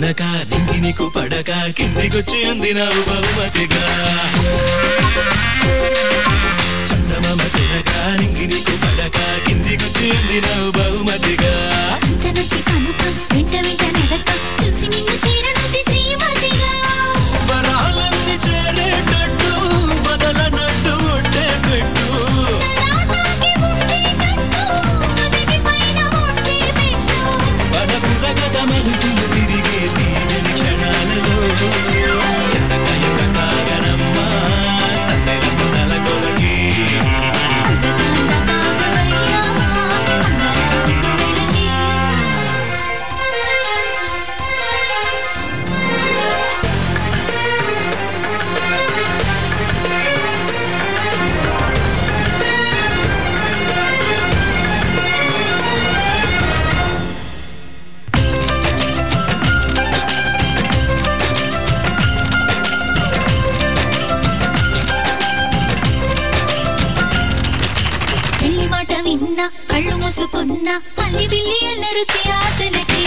చిలక నింగి నీకు పడక కిందికొచ్చి అందినావు బహుమతిగా చందమామ చిలక నింగి నీకు పడక కిందికొచ్చి అందినావు బహుమతిగా చూసి నిన్ను చేరనుంది శ్రీమతిగా వరాలన్నీ చేరేటట్టు వదలనట్టు ఒట్టే పెట్టు మలుపులు తిరిగే తీయని క్షణాలలో ఎంత కాగనమ్మా సందెల సొదల కొలకి కళ్ళు మూసుకున్న అల్లి బిల్లి అన్న రుచి ఆశలకి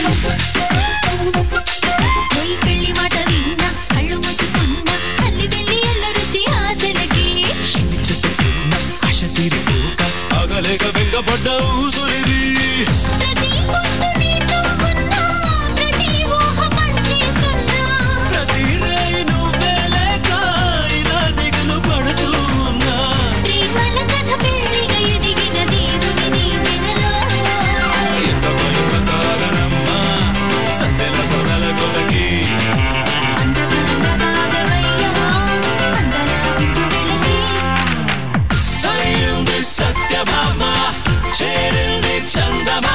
పెళ్లి మాట విన్నా కళ్ళు మూసుకున్న అల్లి బిల్లి అన్న రుచి ఆశలకి చెట్టుకున్న ఆశ తీరిపోక ఆగలేక వెంగపడ్డ ఊసులివి ప్రతి పొద్దు నీతో ఉన్నా ప్రతి ఊహ పంచేస్తున్నా ప్రతి రేయి నువ్వే లేక ఇలా దిగులు పడుతూ ఉన్నా ప్రేమల కథ పెళ్లిగా ఎదిగిన దేవుని దీవెనలో ఎంత కాగనమ్మా సందెల సొదల కొలకి సత్యభామ చేరింది చందమా